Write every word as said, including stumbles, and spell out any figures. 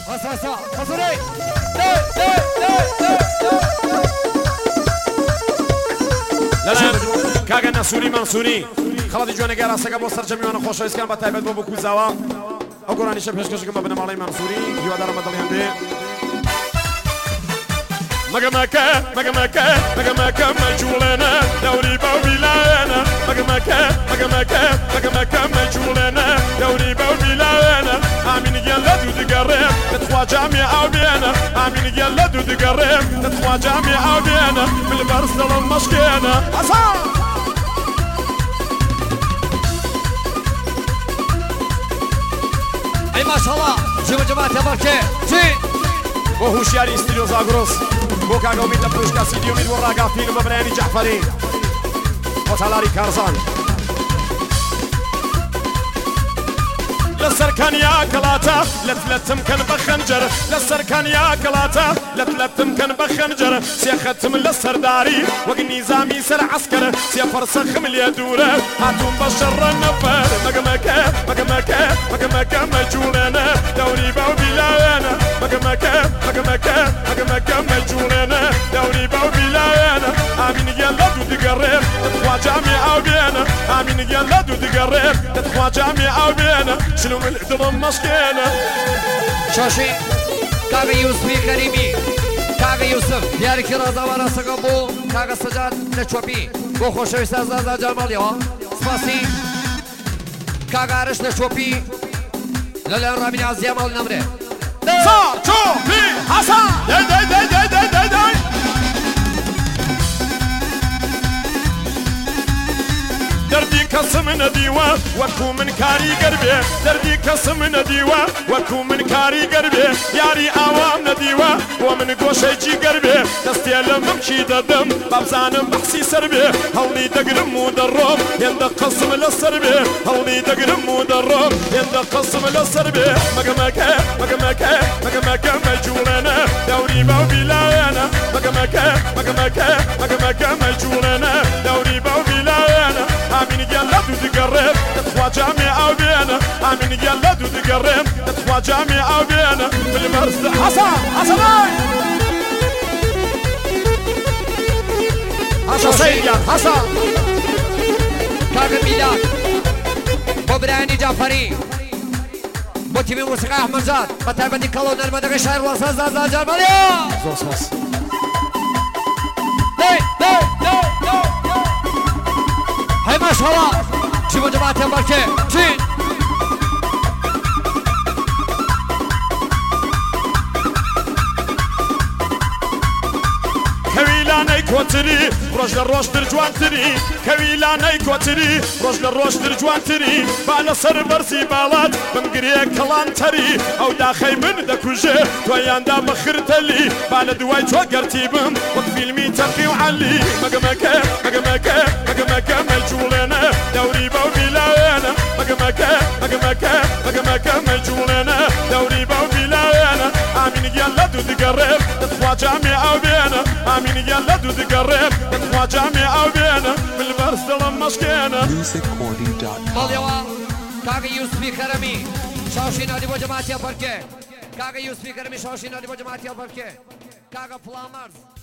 هسا هسا حضوري لا لا لا لا لا لا كاغا نسوري منصوري خلاص جوانا قال ساقا بو سرجمي وانا خوش اسكان بتايبت بو كوزاوا او قراني شب هشكش كما بنا مالي منصوري يوا دار مدليان دي مقمكة مقمكة مقمكة مجولنا دوري بوبيلانا مقمكة مقمكة مقمكة مجولنا دوري بوبيلانا امين يلا دود قريب تتخوا جامع او بينا امين يلا دود قريب تتخوا جامع او بينا بالبرس ظلم مشكينا حسن اي ما شاء الله جيبوا جماعة يا بركة جي وهوشياري استيلو زاغروس بوكا قومي تبروشكا سيديو ميد وراقا فين وبراني جعفري وطلاري كارزان لسركان يا كلاتا لتلتم كان بخنجر لسركان يا كلاتا لتلتم كان بخنجر سيختم للسرداري وقني زامي سر عسكر سيفرسخ من اليدورة هاتون بشر النفر مقمكة مقمكة مقمكة مجولنا دوري بوبيلانا مقمكة مقمكة مقمكة مجولنا دوري بوبيلانا امين يلا دود قريب تتخوا جامع او بينا امين يلا دود قريب تتخوا جامع او بينا شنو من الدرم مشكينا شاشي كاغا يوسفي كريمي كاغا يوسف دياري كرازا وانا سقبو كاغا سجاد نشوبي بو خوشوي سازا جماليو سباسي كاغا عرش نشوبي لالا رامين عزيا مال نمره صار شوبي حسن داي داي داي داي داي داي داي دردي كسم نديوة وكو من كاري قربي دردي كسم نديوة وكو من كاري قربي ياري عوام نديوة ومن قوشي جي قربي دستي لممشي ددم بابزانم بحسي سربي هولي دقرم ودرم يند قسم للسربي هولي دقرم ودرم يند قسم للسربي مقمكة مقمكة مقمكة مجولنا دوري بوبيلانا مقمكة مقمكة مقمكة مجولنا دوري بوبيلانا امين يلا دود قريب تتخوا جامع او بينا امين يلا دود قريب تتخوا جامع او بينا بالمرس حسن حسن حسن سيد حسن كاغا ميلاد بوبراني جعفري بوتيمي موسيقى احمد جاد بتابعتي كالون المدغ شهر وسازا جماليو زوس زوس داي داي داي داي هاي ما شاء الله جيبوا جماعة يا بركة جين كويلاني كوتري روش للروش ترجوان تري كويلاني كوتري روش للروش ترجوان تري بالا سر برسي بالات بمقريه كلان تري او داخي من دكوجي تويان دا بخر تلي بالا دواي توقر تيبم وكفيلمي تقي وعلي مقمكة مقمكة مقمكة مجولنا دوري بوبيلانا مقمكة مقمكة مقمكة مجولنا دوري بوبيلانا امين يلا دود قريب تتخوا جامع او بينا امين يلا دود قريب تتخوا جامع او بينا بالبرس ظلم مشكينا ماليوا كاغا يوسفي كرمي شاشي نادي بو جماعة يا بركة كاغا يوسفي كرمي شاشي نادي بو جماعة يا بركة كاغا فلامرز